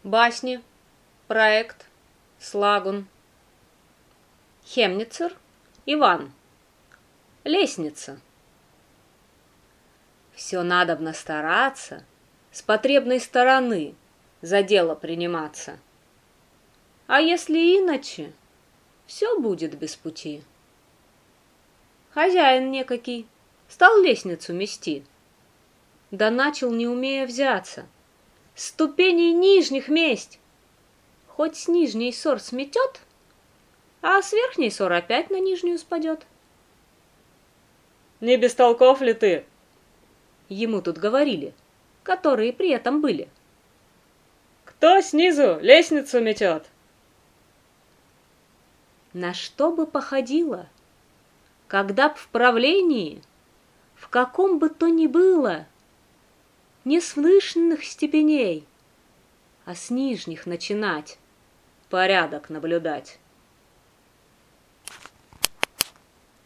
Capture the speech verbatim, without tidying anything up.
Басни. Проект. Слагун. Хемницер. Иван. Лестница. Все надобно стараться, с потребной стороны за дело приниматься. А если иначе, все будет без пути. Хозяин некакий стал лестницу мести, да начал, не умея взяться, ступеней нижних месть. Хоть с нижней сор сметет, а с верхней сор опять на нижнюю спадет. Не бестолков ли ты? Ему тут говорили, которые при этом были. Кто снизу лестницу метет? На что бы походило, когда б в правлении, в каком бы то ни было, не с вышних степеней, а с нижних начинать, порядок наблюдать?